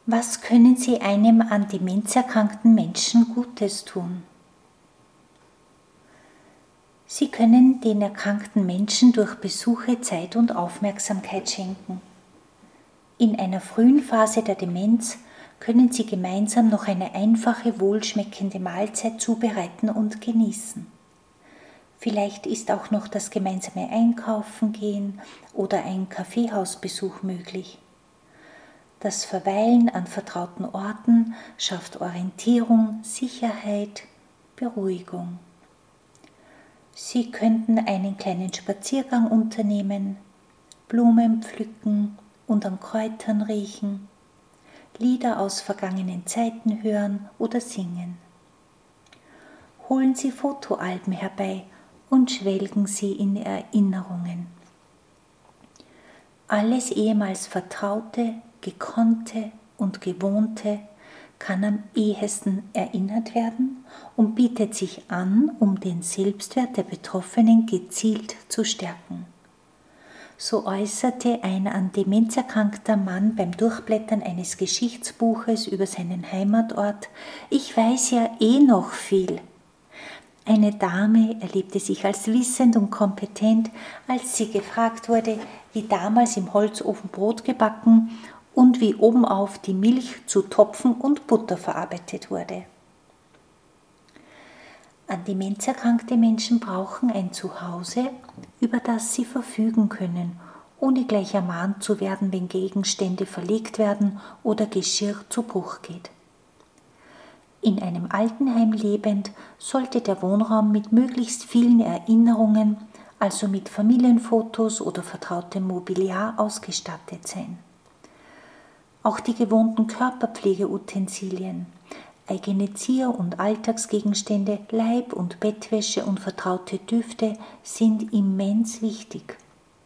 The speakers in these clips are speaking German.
Was können Sie einem an Demenz erkrankten Menschen Gutes tun? Sie können den erkrankten Menschen durch Besuche Zeit und Aufmerksamkeit schenken. In einer frühen Phase der Demenz können Sie gemeinsam noch eine einfache, wohlschmeckende Mahlzeit zubereiten und genießen. Vielleicht ist auch noch das gemeinsame Einkaufen gehen oder ein Kaffeehausbesuch möglich. Das Verweilen an vertrauten Orten schafft Orientierung, Sicherheit, Beruhigung. Sie könnten einen kleinen Spaziergang unternehmen, Blumen pflücken und an Kräutern riechen, Lieder aus vergangenen Zeiten hören oder singen. Holen Sie Fotoalben herbei und schwelgen Sie in Erinnerungen. Alles ehemals Vertraute, Gekonnte und Gewohnte kann am ehesten erinnert werden und bietet sich an, um den Selbstwert der Betroffenen gezielt zu stärken. So äußerte ein an Demenz erkrankter Mann beim Durchblättern eines Geschichtsbuches über seinen Heimatort: „Ich weiß ja eh noch viel." Eine Dame erlebte sich als wissend und kompetent, als sie gefragt wurde, wie damals im Holzofen Brot gebacken und wie obenauf die Milch zu Topfen und Butter verarbeitet wurde. An Demenz erkrankte Menschen brauchen ein Zuhause, über das sie verfügen können, ohne gleich ermahnt zu werden, wenn Gegenstände verlegt werden oder Geschirr zu Bruch geht. In einem Altenheim lebend sollte der Wohnraum mit möglichst vielen Erinnerungen, also mit Familienfotos oder vertrautem Mobiliar, ausgestattet sein. Auch die gewohnten Körperpflegeutensilien, eigene Zier- und Alltagsgegenstände, Leib- und Bettwäsche und vertraute Düfte sind immens wichtig.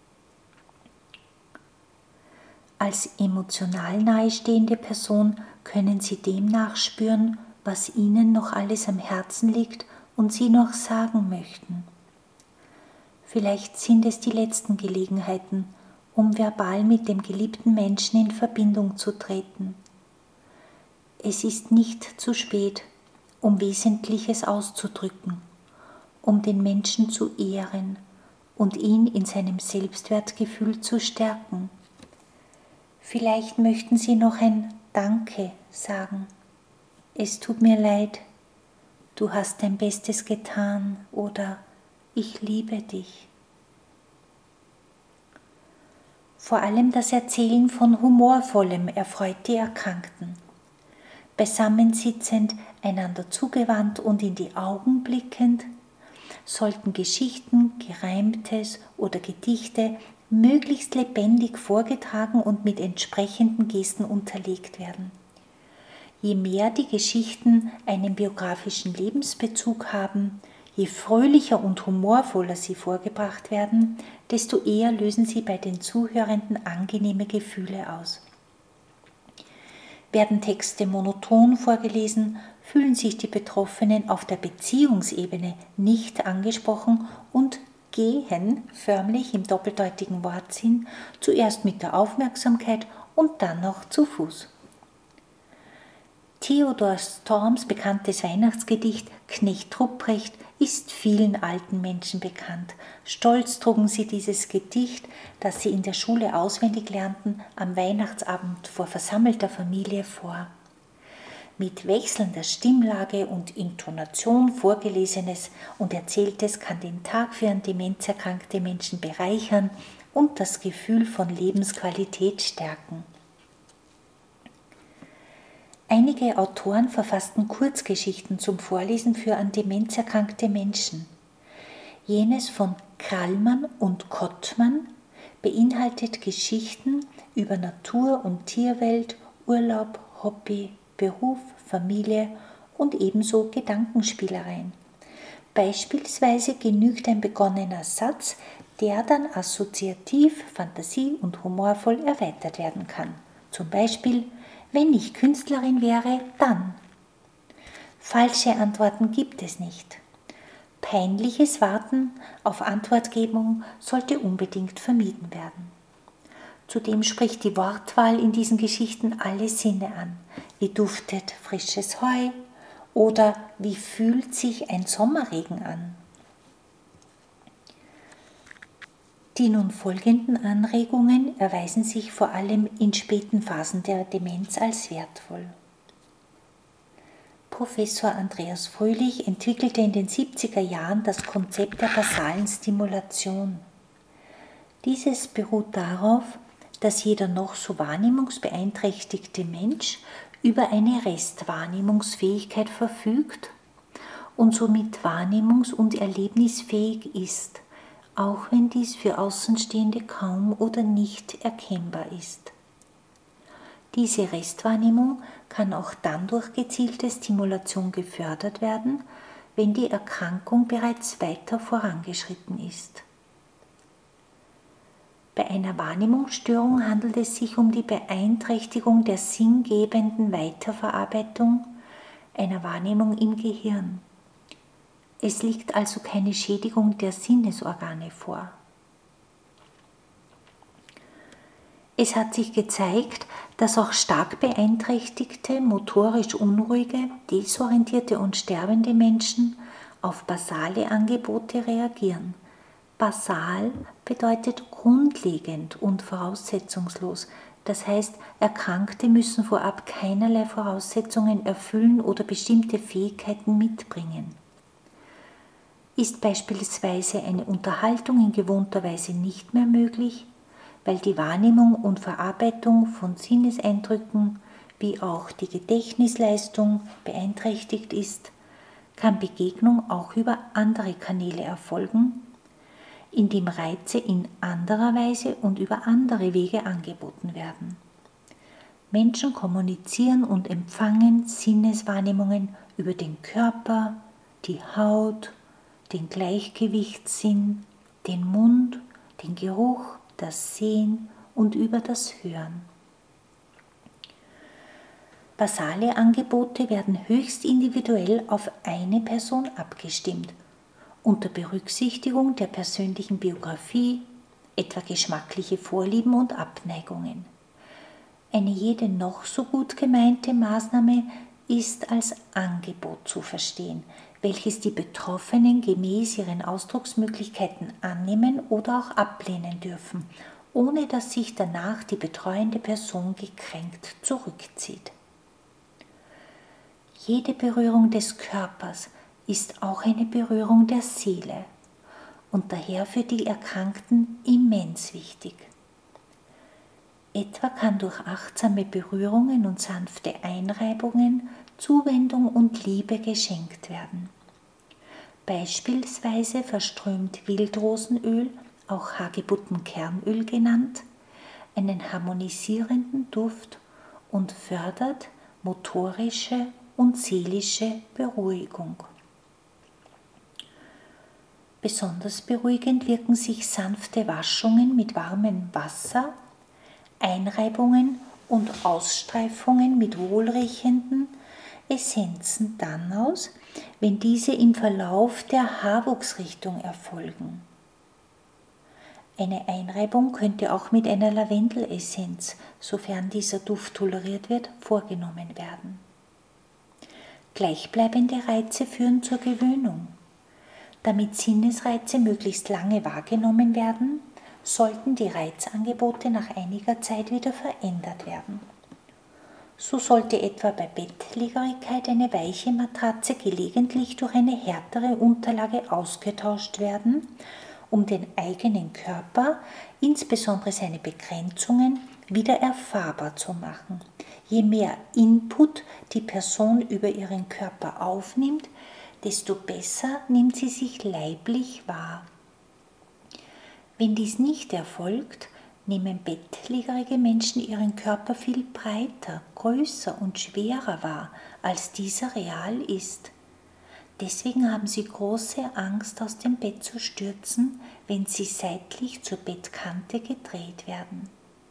Als emotional nahestehende Person können Sie dem nachspüren, was Ihnen noch alles am Herzen liegt und Sie noch sagen möchten. Vielleicht sind es die letzten Gelegenheiten, um verbal mit dem geliebten Menschen in Verbindung zu treten. Es ist nicht zu spät, um Wesentliches auszudrücken, um den Menschen zu ehren und ihn in seinem Selbstwertgefühl zu stärken. Vielleicht möchten Sie noch ein Danke sagen. Es tut mir leid, du hast dein Bestes getan oder ich liebe dich. Vor allem das Erzählen von Humorvollem erfreut die Erkrankten. Beisammensitzend, einander zugewandt und in die Augen blickend, sollten Geschichten, Gereimtes oder Gedichte möglichst lebendig vorgetragen und mit entsprechenden Gesten unterlegt werden. Je mehr die Geschichten einen biografischen Lebensbezug haben, je fröhlicher und humorvoller sie vorgebracht werden, desto eher lösen sie bei den Zuhörenden angenehme Gefühle aus. Werden Texte monoton vorgelesen, fühlen sich die Betroffenen auf der Beziehungsebene nicht angesprochen und gehen, förmlich im doppeldeutigen Wortsinn, zuerst mit der Aufmerksamkeit und dann noch zu Fuß. Theodor Storms bekanntes Weihnachtsgedicht Knecht Ruprecht ist vielen alten Menschen bekannt. Stolz trugen sie dieses Gedicht, das sie in der Schule auswendig lernten, am Weihnachtsabend vor versammelter Familie vor. Mit wechselnder Stimmlage und Intonation vorgelesenes und erzähltes kann den Tag für an Demenz erkrankte Menschen bereichern und das Gefühl von Lebensqualität stärken. Einige Autoren verfassten Kurzgeschichten zum Vorlesen für an Demenz erkrankte Menschen. Jenes von Krallmann und Kottmann beinhaltet Geschichten über Natur- und Tierwelt, Urlaub, Hobby, Beruf, Familie und ebenso Gedankenspielereien. Beispielsweise genügt ein begonnener Satz, der dann assoziativ, fantasie- und humorvoll erweitert werden kann. Zum Beispiel: Wenn ich Künstlerin wäre, dann. Falsche Antworten gibt es nicht. Peinliches Warten auf Antwortgebung sollte unbedingt vermieden werden. Zudem spricht die Wortwahl in diesen Geschichten alle Sinne an. Wie duftet frisches Heu oder wie fühlt sich ein Sommerregen an? Die nun folgenden Anregungen erweisen sich vor allem in späten Phasen der Demenz als wertvoll. Professor Andreas Fröhlich entwickelte in den 70er Jahren das Konzept der basalen Stimulation. Dieses beruht darauf, dass jeder noch so wahrnehmungsbeeinträchtigte Mensch über eine Restwahrnehmungsfähigkeit verfügt und somit wahrnehmungs- und erlebnisfähig ist, auch wenn dies für Außenstehende kaum oder nicht erkennbar ist. Diese Restwahrnehmung kann auch dann durch gezielte Stimulation gefördert werden, wenn die Erkrankung bereits weiter vorangeschritten ist. Bei einer Wahrnehmungsstörung handelt es sich um die Beeinträchtigung der sinngebenden Weiterverarbeitung einer Wahrnehmung im Gehirn. Es liegt also keine Schädigung der Sinnesorgane vor. Es hat sich gezeigt, dass auch stark beeinträchtigte, motorisch unruhige, desorientierte und sterbende Menschen auf basale Angebote reagieren. Basal bedeutet grundlegend und voraussetzungslos. Das heißt, Erkrankte müssen vorab keinerlei Voraussetzungen erfüllen oder bestimmte Fähigkeiten mitbringen. Ist beispielsweise eine Unterhaltung in gewohnter Weise nicht mehr möglich, weil die Wahrnehmung und Verarbeitung von Sinneseindrücken wie auch die Gedächtnisleistung beeinträchtigt ist, kann Begegnung auch über andere Kanäle erfolgen, indem Reize in anderer Weise und über andere Wege angeboten werden. Menschen kommunizieren und empfangen Sinneswahrnehmungen über den Körper, die Haut, den Gleichgewichtssinn, den Mund, den Geruch, das Sehen und über das Hören. Basale Angebote werden höchst individuell auf eine Person abgestimmt, unter Berücksichtigung der persönlichen Biografie, etwa geschmackliche Vorlieben und Abneigungen. Eine jede noch so gut gemeinte Maßnahme ist als Angebot zu verstehen, welches die Betroffenen gemäß ihren Ausdrucksmöglichkeiten annehmen oder auch ablehnen dürfen, ohne dass sich danach die betreuende Person gekränkt zurückzieht. Jede Berührung des Körpers ist auch eine Berührung der Seele und daher für die Erkrankten immens wichtig. Etwa kann durch achtsame Berührungen und sanfte Einreibungen Zuwendung und Liebe geschenkt werden. Beispielsweise verströmt Wildrosenöl, auch Hagebuttenkernöl genannt, einen harmonisierenden Duft und fördert motorische und seelische Beruhigung. Besonders beruhigend wirken sich sanfte Waschungen mit warmem Wasser, Einreibungen und Ausstreifungen mit wohlriechenden Essenzen dann aus, wenn diese im Verlauf der Haarwuchsrichtung erfolgen. Eine Einreibung könnte auch mit einer Lavendelessenz, sofern dieser Duft toleriert wird, vorgenommen werden. Gleichbleibende Reize führen zur Gewöhnung. Damit Sinnesreize möglichst lange wahrgenommen werden, sollten die Reizangebote nach einiger Zeit wieder verändert werden. So sollte etwa bei Bettlägerigkeit eine weiche Matratze gelegentlich durch eine härtere Unterlage ausgetauscht werden, um den eigenen Körper, insbesondere seine Begrenzungen, wieder erfahrbar zu machen. Je mehr Input die Person über ihren Körper aufnimmt, desto besser nimmt sie sich leiblich wahr. Wenn dies nicht erfolgt, nehmen bettlägerige Menschen ihren Körper viel breiter, größer und schwerer wahr, als dieser real ist. Deswegen haben sie große Angst, aus dem Bett zu stürzen, wenn sie seitlich zur Bettkante gedreht werden.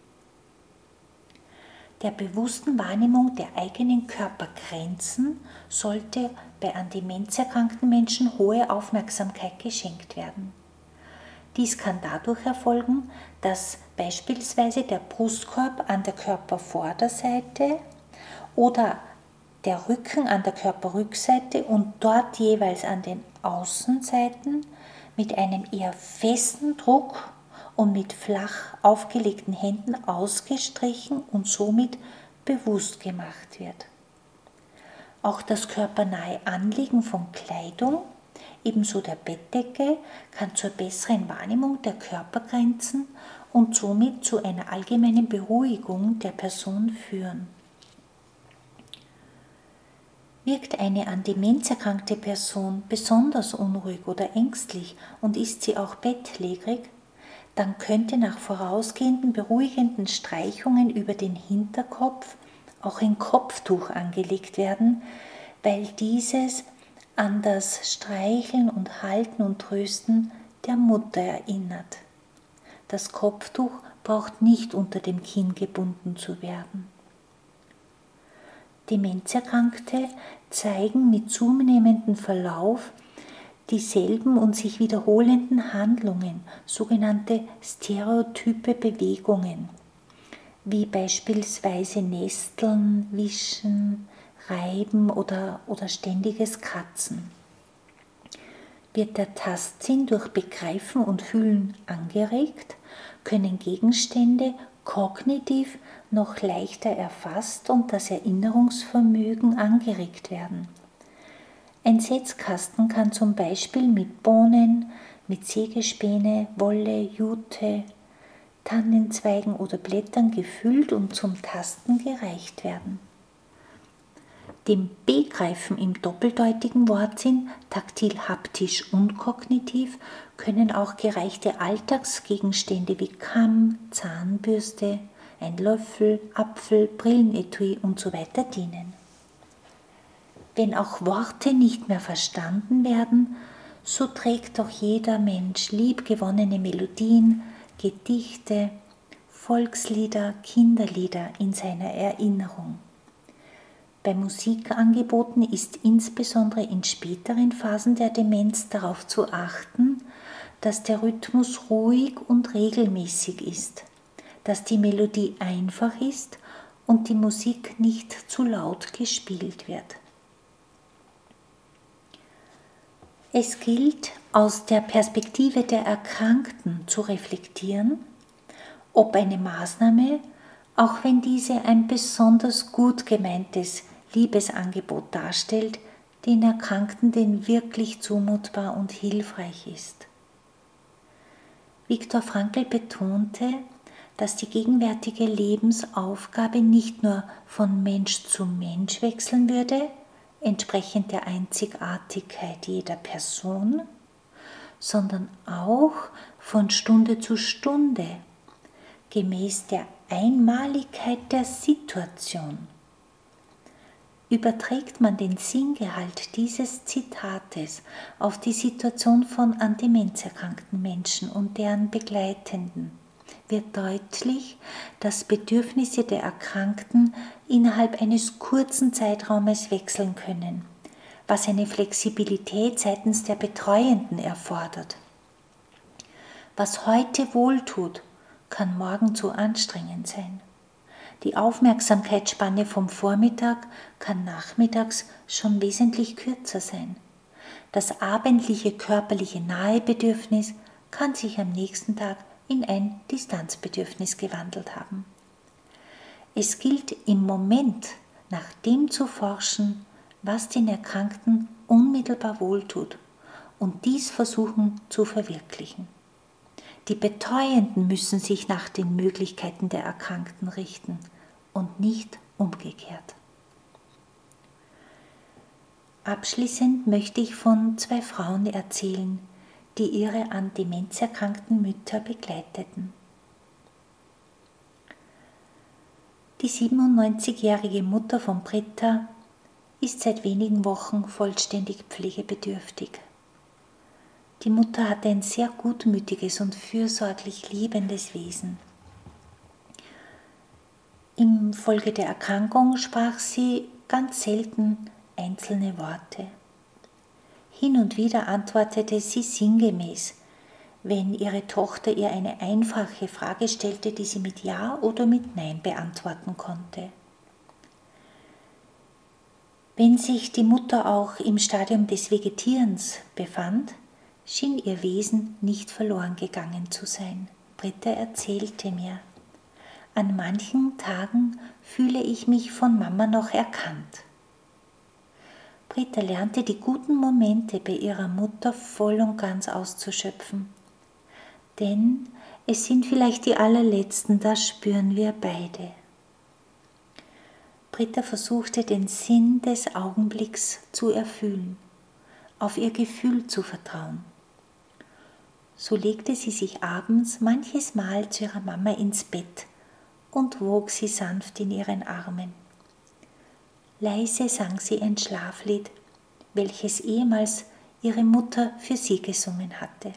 Der bewussten Wahrnehmung der eigenen Körpergrenzen sollte bei an Demenz erkrankten Menschen hohe Aufmerksamkeit geschenkt werden. Dies kann dadurch erfolgen, dass beispielsweise der Brustkorb an der Körpervorderseite oder der Rücken an der Körperrückseite und dort jeweils an den Außenseiten mit einem eher festen Druck und mit flach aufgelegten Händen ausgestrichen und somit bewusst gemacht wird. Auch das körpernahe Anlegen von Kleidung, ebenso der Bettdecke, kann zur besseren Wahrnehmung der Körpergrenzen und somit zu einer allgemeinen Beruhigung der Person führen. Wirkt eine an Demenz erkrankte Person besonders unruhig oder ängstlich und ist sie auch bettlägerig, dann könnte nach vorausgehenden beruhigenden Streichungen über den Hinterkopf auch ein Kopftuch angelegt werden, weil dieses an das Streicheln und Halten und Trösten der Mutter erinnert. Das Kopftuch braucht nicht unter dem Kinn gebunden zu werden. Demenzerkrankte zeigen mit zunehmendem Verlauf dieselben und sich wiederholenden Handlungen, sogenannte stereotype Bewegungen, wie beispielsweise Nesteln, Wischen, Reiben oder ständiges Kratzen. Wird der Tastsinn durch Begreifen und Fühlen angeregt, können Gegenstände kognitiv noch leichter erfasst und das Erinnerungsvermögen angeregt werden. Ein Setzkasten kann zum Beispiel mit Bohnen, mit Sägespäne, Wolle, Jute, Tannenzweigen oder Blättern gefüllt und zum Tasten gereicht werden. Dem Begreifen im doppeldeutigen Wortsinn, taktil, haptisch und kognitiv, können auch gereichte Alltagsgegenstände wie Kamm, Zahnbürste, ein Löffel, Apfel, Brillenetui usw. dienen. Wenn auch Worte nicht mehr verstanden werden, so trägt doch jeder Mensch liebgewonnene Melodien, Gedichte, Volkslieder, Kinderlieder in seiner Erinnerung. Bei Musikangeboten ist insbesondere in späteren Phasen der Demenz darauf zu achten, dass der Rhythmus ruhig und regelmäßig ist, dass die Melodie einfach ist und die Musik nicht zu laut gespielt wird. Es gilt, aus der Perspektive der Erkrankten zu reflektieren, ob eine Maßnahme, auch wenn diese ein besonders gut gemeintes Liebesangebot darstellt, den Erkrankten denn wirklich zumutbar und hilfreich ist. Viktor Frankl betonte, dass die gegenwärtige Lebensaufgabe nicht nur von Mensch zu Mensch wechseln würde, entsprechend der Einzigartigkeit jeder Person, sondern auch von Stunde zu Stunde, gemäß der Einmaligkeit der Situation. Überträgt man den Sinngehalt dieses Zitates auf die Situation von an Demenz erkrankten Menschen und deren Begleitenden, wird deutlich, dass Bedürfnisse der Erkrankten innerhalb eines kurzen Zeitraumes wechseln können, was eine Flexibilität seitens der Betreuenden erfordert. Was heute wohltut, kann morgen zu anstrengend sein. Die Aufmerksamkeitsspanne vom Vormittag kann nachmittags schon wesentlich kürzer sein. Das abendliche körperliche Nahebedürfnis kann sich am nächsten Tag in ein Distanzbedürfnis gewandelt haben. Es gilt im Moment nach dem zu forschen, was den Erkrankten unmittelbar wohltut und dies versuchen zu verwirklichen. Die Betreuenden müssen sich nach den Möglichkeiten der Erkrankten richten und nicht umgekehrt. Abschließend möchte ich von 2 Frauen erzählen, die ihre an Demenz erkrankten Mütter begleiteten. Die 97-jährige Mutter von Britta ist seit wenigen Wochen vollständig pflegebedürftig. Die Mutter hatte ein sehr gutmütiges und fürsorglich liebendes Wesen. Infolge der Erkrankung sprach sie ganz selten einzelne Worte. Hin und wieder antwortete sie sinngemäß, wenn ihre Tochter ihr eine einfache Frage stellte, die sie mit Ja oder mit Nein beantworten konnte. Wenn sich die Mutter auch im Stadium des Vegetierens befand, schien ihr Wesen nicht verloren gegangen zu sein. Britta erzählte mir: An manchen Tagen fühle ich mich von Mama noch erkannt. Britta lernte die guten Momente bei ihrer Mutter voll und ganz auszuschöpfen. Denn es sind vielleicht die allerletzten, das spüren wir beide. Britta versuchte, den Sinn des Augenblicks zu erfüllen, auf ihr Gefühl zu vertrauen. So legte sie sich abends manches Mal zu ihrer Mama ins Bett und wog sie sanft in ihren Armen. Leise sang sie ein Schlaflied, welches ehemals ihre Mutter für sie gesungen hatte.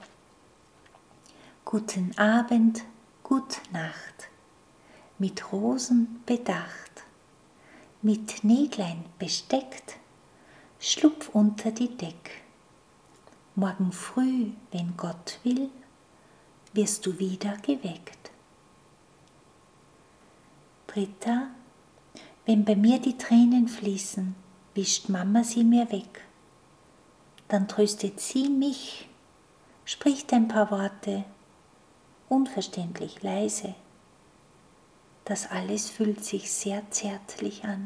Guten Abend, gut Nacht, mit Rosen bedacht, mit Näglein besteckt, schlupf unter die Deck. Morgen früh, wenn Gott will, wirst du wieder geweckt. Britta, wenn bei mir die Tränen fließen, wischt Mama sie mir weg. Dann tröstet sie mich, spricht ein paar Worte, unverständlich leise. Das alles fühlt sich sehr zärtlich an.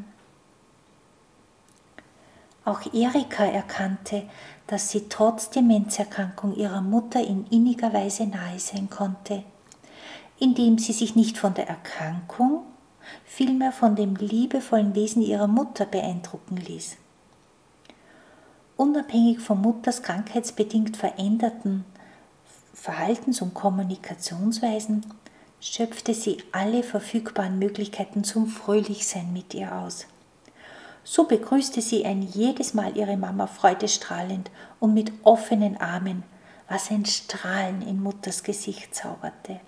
Auch Erika erkannte, dass sie trotz Demenzerkrankung ihrer Mutter in inniger Weise nahe sein konnte, indem sie sich nicht von der Erkrankung, vielmehr von dem liebevollen Wesen ihrer Mutter beeindrucken ließ. Unabhängig von Mutters krankheitsbedingt veränderten Verhaltens- und Kommunikationsweisen schöpfte sie alle verfügbaren Möglichkeiten zum Fröhlichsein mit ihr aus. So begrüßte sie jedes Mal ihre Mama freudestrahlend und mit offenen Armen, was ein Strahlen in Mutters Gesicht zauberte.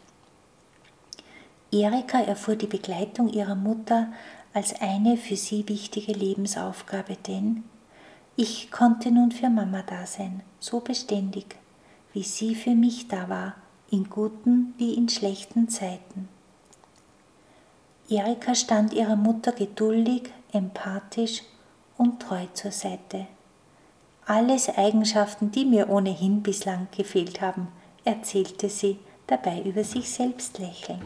Erika erfuhr die Begleitung ihrer Mutter als eine für sie wichtige Lebensaufgabe, denn ich konnte nun für Mama da sein, so beständig, wie sie für mich da war, in guten wie in schlechten Zeiten. Erika stand ihrer Mutter geduldig, empathisch und treu zur Seite. Alles Eigenschaften, die mir ohnehin bislang gefehlt haben, erzählte sie, dabei über sich selbst lächelnd.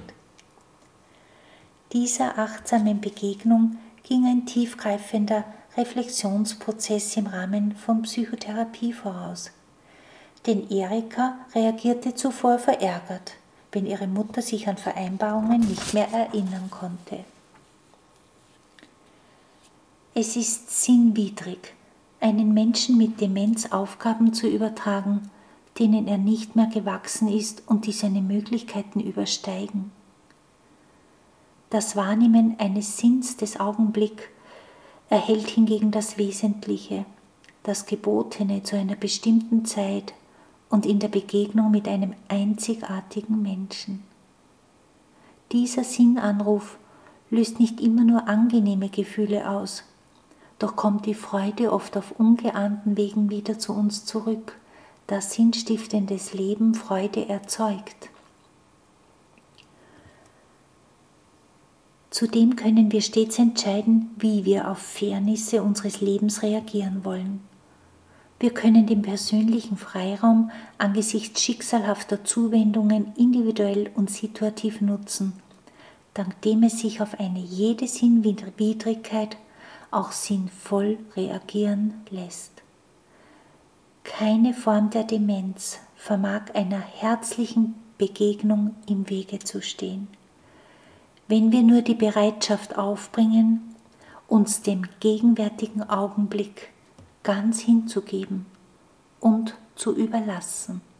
Dieser achtsamen Begegnung ging ein tiefgreifender Reflexionsprozess im Rahmen von Psychotherapie voraus. Denn Erika reagierte zuvor verärgert, wenn ihre Mutter sich an Vereinbarungen nicht mehr erinnern konnte. Es ist sinnwidrig, einen Menschen mit Demenz Aufgaben zu übertragen, denen er nicht mehr gewachsen ist und die seine Möglichkeiten übersteigen. Das Wahrnehmen eines Sinns des Augenblicks erhält hingegen das Wesentliche, das Gebotene zu einer bestimmten Zeit und in der Begegnung mit einem einzigartigen Menschen. Dieser Sinnanruf löst nicht immer nur angenehme Gefühle aus, doch kommt die Freude oft auf ungeahnten Wegen wieder zu uns zurück, da sinnstiftendes Leben Freude erzeugt. Zudem können wir stets entscheiden, wie wir auf Fairnisse unseres Lebens reagieren wollen. Wir können den persönlichen Freiraum angesichts schicksalhafter Zuwendungen individuell und situativ nutzen, dank dem es sich auf eine jede Sinnwidrigkeit auch sinnvoll reagieren lässt. Keine Form der Demenz vermag einer herzlichen Begegnung im Wege zu stehen. Wenn wir nur die Bereitschaft aufbringen, uns dem gegenwärtigen Augenblick ganz hinzugeben und zu überlassen.